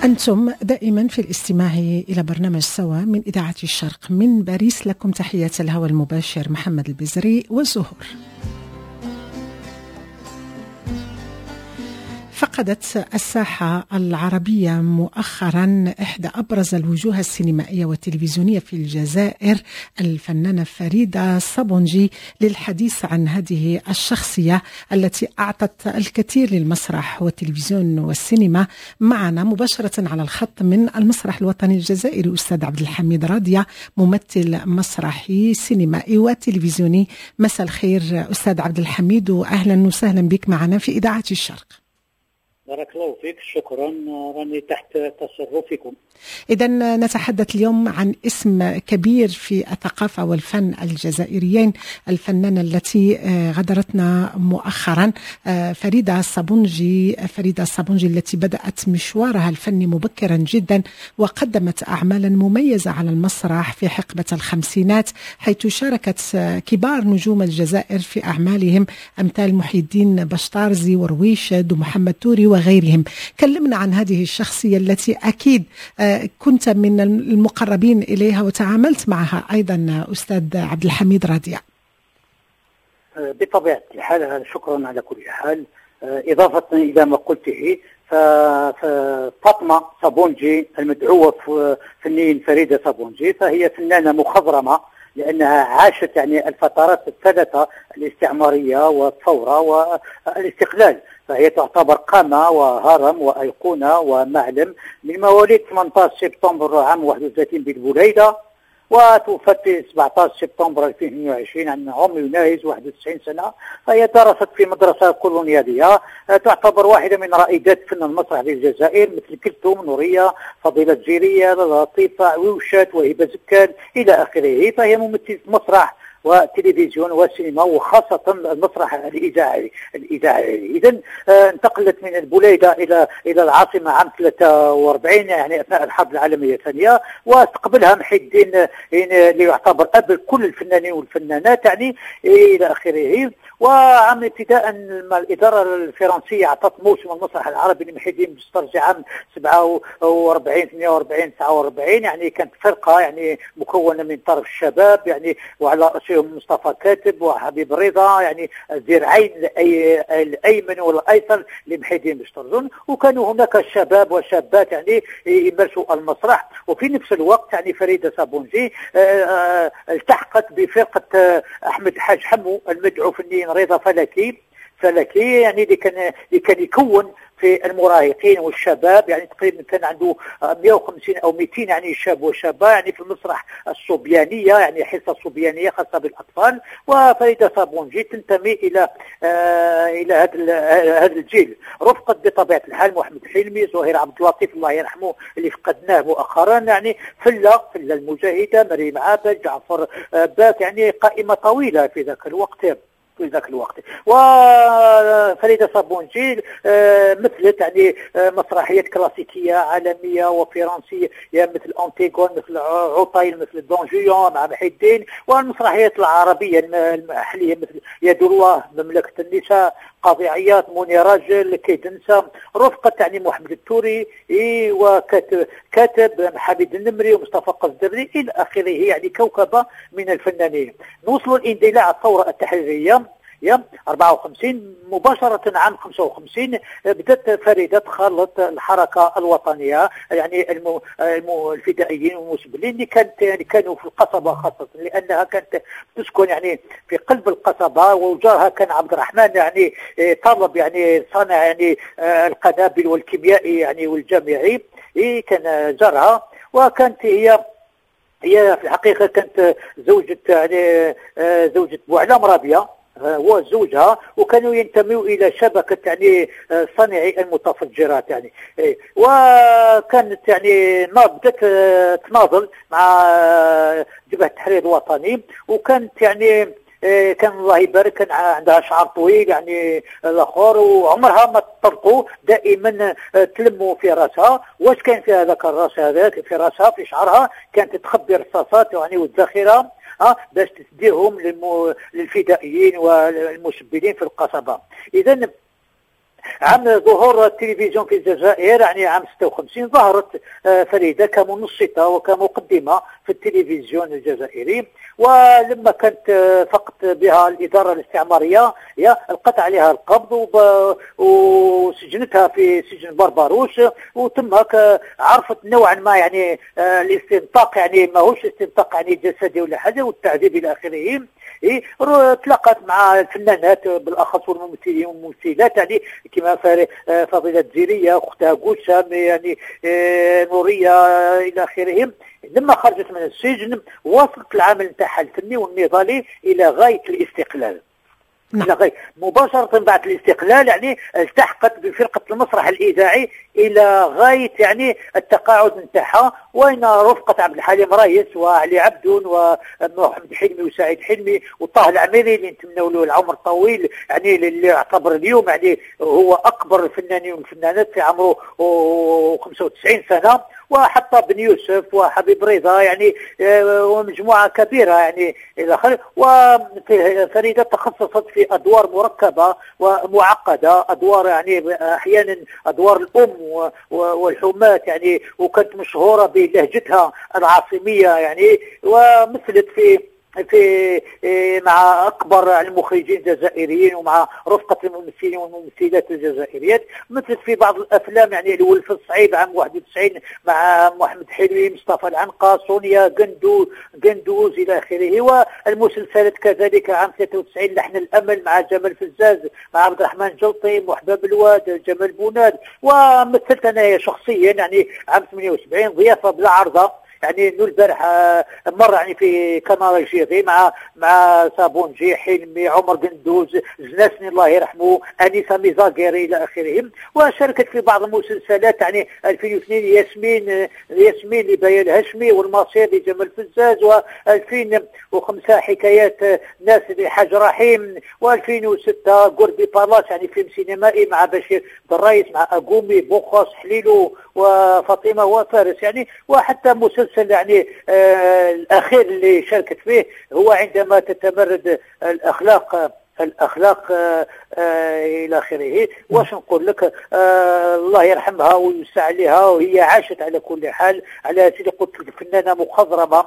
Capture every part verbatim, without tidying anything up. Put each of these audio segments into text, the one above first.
أنتم دائما في الاستماع إلى برنامج سوا من إذاعة الشرق من باريس. لكم تحيات الهواء المباشر محمد البزري والزهور. فقدت الساحة العربية مؤخرا إحدى أبرز الوجوه السينمائية والتلفزيونية في الجزائر، الفنانة فريدة صابونجي. للحديث عن هذه الشخصية التي أعطت الكثير للمسرح والتلفزيون والسينما، معنا مباشرة على الخط من المسرح الوطني الجزائري أستاذ عبد الحميد راضية، ممثل مسرحي سينمائي وتلفزيوني. مساء الخير أستاذ عبد الحميد، وأهلا وسهلا بك معنا في إذاعة الشرق. بارك الله فيك، شكرا، راني تحت تصرفكم. إذا نتحدث اليوم عن اسم كبير في الثقافة والفن الجزائريين، الفنانة التي غادرتنا مؤخرا فريدة صابونجي. فريدة صابونجي التي بدأت مشوارها الفني مبكرا جدا وقدمت أعمالا مميزة على المسرح في حقبة الخمسينات، حيث شاركت كبار نجوم الجزائر في أعمالهم أمثال محي الدين بشطارزي ورويشد ومحمد توري وغيرهم. كلمنا عن هذه الشخصية التي أكيد كنت من المقربين إليها وتعاملت معها أيضا أستاذ عبد الحميد راضية. بطبيعة الحال، شكرا على كل حال. إضافة إلى ما قلته، ففاطمة صابونجي المدعوة فنيا فريدة صابونجي فهي فنانة مخضرمة، لأنها عاشت يعني الفترات الثلاثة الاستعمارية والثورة والاستقلال، فهي تعتبر قامة وهرم وأيقونة ومعلم. من مواليد ثمانية عشر سبتمبر عام واحد وثلاثين بالبوليدة، وتوفت في سبعة عشر سبتمبر ألفين واثنين وعشرين عن عمر يناهز واحد وتسعين سنة. فهي درست في مدرسة كولونيالية، تعتبر واحدة من رائدات فن المسرح للجزائر، مثل كلثوم، نورية، فضيلة جيرية، لطيفة، عويشات، وهبة زكال إلى آخره. فهي ممثلة مسرح وتلفزيون وسينما، وخاصة المسرح الإذاعي الإذاعي. إذا انتقلت من البوليدة إلى إلى العاصمة عام ثلاثة وأربعين، يعني أثناء الحرب العالمية الثانية، واستقبلها محي الدين اللي يعتبر أب كل الفنانين والفنانات يعني إلى آخره. وعام ابتداء الإدارة الفرنسية أعطت موسم المسرح العربي لمحي الدين بشطارزي عام سبعة وأربعين ثمانية وأربعين تسعة وأربعين، يعني كانت فرقة يعني مكونة من طرف الشباب يعني، وعلى رأسهم مصطفى كاتب وحبيب رضا، يعني الذراعين الأيمن والأيسر لمحي الدين بشطارزي. وكانوا هناك شباب وشابات يعني يمارسوا المسرح. وفي نفس الوقت يعني فريدة صابونجي التحقت بفرقة أحمد حاج حمو المدعو فنيا رضا فلكي فلكي يعني اللي كان اللي كان يكون في المراهقين والشباب، يعني تقريبا كان عنده مئة وخمسين او مئتين يعني شاب وشابه يعني في المسرح الصبيانيه، يعني حصه صبيانيه خاصه بالاطفال. وفريدة صابونجي تنتمي الى آه الى هذا هذا الجيل. رفقت بطبيعه الحال محمد حلمي، زهير عبد اللطيف الله يرحمه اللي فقدناه مؤخرا، يعني فله فله المجاهده، مريم عابد، جعفر باك، يعني قائمه طويله في ذاك الوقت في ذاك الوقت. وفريدة صابونجي مثلت يعني مسرحيات كلاسيكية عالمية وفرنسية مثل أنتيغون، مثل عطيل، مثل دون جيون مع محي الدين، والمسرحيات العربية المحلية مثل يد الله، مملكة النساء، قاضي عياط، منى راجل، كيد نسا. رفقت يعني محمد التوري وكاتب كاتب حميد النمري ومصطفى قصدري إلى آخره، يعني كوكبة من الفنانين. نوصلوا الاندلاع الثورة التحريرية يوم أربعة وخمسين. مباشرة عام خمسة وخمسين بدأت فريدة تخلط الحركة الوطنية، يعني المو المو الفدائيين والمسبلين اللي كانت يعني كانوا في القصبة، خاصة لأنها كانت تسكن يعني في قلب القصبة، وجارها كان عبد الرحمن يعني طلب يعني صانع يعني القنابل والكيميائي يعني والجامعي، كان جارها. وكانت هي هي في الحقيقة كانت زوجة يعني زوجة بوعلام رابية هو زوجها، وكانوا ينتموا الى شبكه يعني صانعي المتفجرات يعني. وكانت يعني بدات تناضل مع جبهه التحرير الوطني، وكانت يعني كان الله يبارك كان عندها شعر طويل يعني الاخر، وعمرها ما تطلقوا، دائما تلموا في راسها. واش كان في هذاك الراس هذاك في راسها في شعرها؟ كانت تخبي رصاصات يعني والذخيره ها باش تسديهم للفدائيين والمسبلين في القصبة. إذا عام ظهور التلفزيون في الجزائر يعني عام ستة وخمسين ظهرت فريدة كمنشطة وكمقدمة في التلفزيون الجزائري، ولما كانت فقط بها الإدارة الاستعمارية هي القت عليها القبض وسجنتها في سجن بربروش، وتم عرفت نوعا ما يعني الاستنطاق، يعني ماهوش استنطاق يعني جسدي ولا حاجة، والتعذيب إلى آخره. إيه تلاقت مع الفنانات بالاخص والممثلين والممثلات يعني كما فضيله زيريه اختها قوشة يعني نوريه الى اخره. لما خرجت من السجن وصلت العمل نتاعها الفني والنضالي الى غايه الاستقلال. نعم. مباشرة بعد الاستقلال يعني التحقت بفرقة المسرح الإذاعي إلى غاية يعني التقاعد نتاعها، وين رفقت عبد الحليم رئيس وعلي عبدون ومحمد حلمي وسعيد حلمي وطه العميري اللي نتمنوا له العمر الطويل، يعني اللي يعتبر اليوم يعني هو أكبر الفنانين والفنانات في عمره خمسة وتسعين سنة، وحتى بن يوسف وحبيب رضا يعني ومجموعة كبيرة يعني إلى آخره. وفريدة تخصصت في أدوار مركبة ومعقدة، أدوار يعني أحيانا أدوار الأم والحماة يعني، وكانت مشهورة بلهجتها العاصمية يعني، ومثلت في في مع اكبر المخرجين الجزائريين ومع رفقه الممثلين والممثلات الجزائريات، مثل في بعض الافلام يعني الولف الصعيب عام واحد وتسعين مع محمد حلمي، مصطفى العنقا، سونيا قندو قندوز الى اخره. والمسلسلات كذلك عام ثلاثة وتسعين لحن الامل مع جمال فزاز مع عبد الرحمن جلطي، محباب الواد، جمال بوناد. ومثلت انا شخصيا يعني عام ثمانية وسبعين ضيافه بلا عرضه يعني انه البارح مر يعني في كنارة جيغي مع مع صابونجي، حلمي، عمر قندوز، زناسني الله يرحمه، انيسه ميزاغيري الى اخره. وشاركت في بعض المسلسلات يعني ألفين واثنين ياسمين ياسمين لبيان الهشمي، والمصير لجمال فزاز، وألفين وخمسة حكايات ناس لحاج رحيم، وألفين وستة قربي بالاس يعني فيلم سينمائي مع بشير الرئيس مع اقومي بوخاص حليلو وفاطمه وفارس يعني. وحتى مسلسل يعني آه الأخير اللي شاركت فيه هو عندما تتمرد الأخلاق الأخلاق آه آه إلى آخره. واش نقول لك، آه الله يرحمها ويوسع عليها، وهي عاشت على كل حال على سيدي قلت لك فنانة مخضرمة،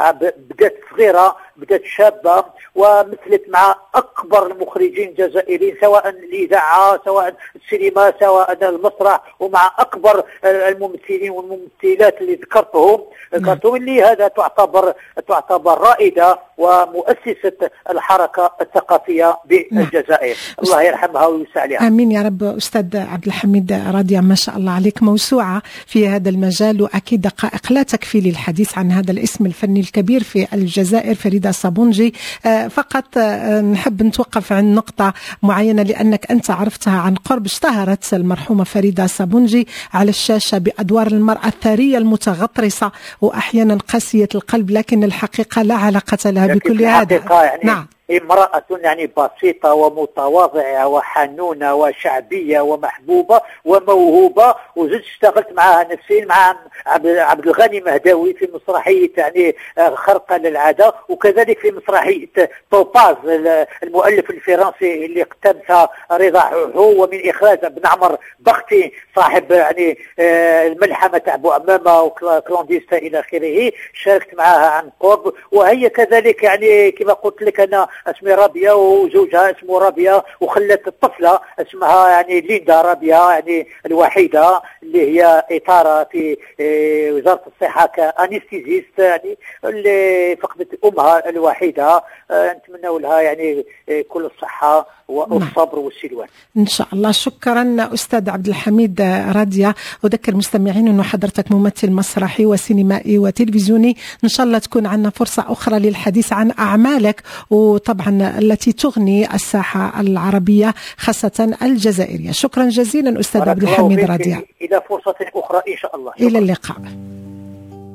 بدات صغيرة بدات شابة، ومثلت مع أكبر المخرجين الجزائريين سواء الإذاعة سواء السينما سواء المسرح، ومع أكبر الممثلين والممثلات اللي ذكرتهم ذكرتهم اللي هذا تعتبر تعتبر رائدة ومؤسسة الحركة الثقافية بالجزائر. الله يرحمها ويوسع عليها. امين يا رب. استاذ عبد الحميد راضية، ما شاء الله عليك موسوعة في هذا المجال، واكيد دقائق لا تكفي للحديث عن هذا الاسم الفني الكبير في الجزائر فريدة صابونجي. فقط نحب نتوقف عن نقطة معينة لانك انت عرفتها عن قرب. اشتهرت المرحومة فريدة صابونجي على الشاشة بادوار المرأة الثرية المتغطرسة واحيانا قاسية القلب، لكن الحقيقة لا علاقة لها بكل هذا. يعني نعم، امرأة يعني بسيطة ومتواضعة وحنونة وشعبية ومحبوبة وموهوبة. وزدت اشتغلت معها نفسيا مع عبد الغني مهداوي في مسرحية يعني خرقة للعادة، وكذلك في مسرحية توباز المؤلف الفرنسي اللي اقتبسها رضا حوحو، ومن إخراج ابن عمر بختي صاحب يعني الملحمة تاع بو أمامة وكلونديستا إلى آخره. شاركت معها عن قرب، وهي كذلك يعني كما قلت لك أنا اسمي رابية وزوجها اسمه رابية، وخلت الطفلة اسمها يعني ليندا رابية يعني الوحيدة اللي هي إطارة في وزارة الصحة كأنستيزيست يعني اللي فقدت أمها الوحيدة. نتمنى لها يعني كل الصحة والصبر والسلوان إن شاء الله. شكرا أستاذ عبد الحميد راضية. أذكر مستمعين أنه حضرتك ممثل مسرحي وسينمائي وتلفزيوني، إن شاء الله تكون عنا فرصة أخرى للحديث عن أعمالك وطبعا التي تغني الساحة العربية خاصة الجزائرية. شكرا جزيلا أستاذ عبد الحميد راضية. إلى فرصة أخرى إن شاء الله. إلى اللقاء.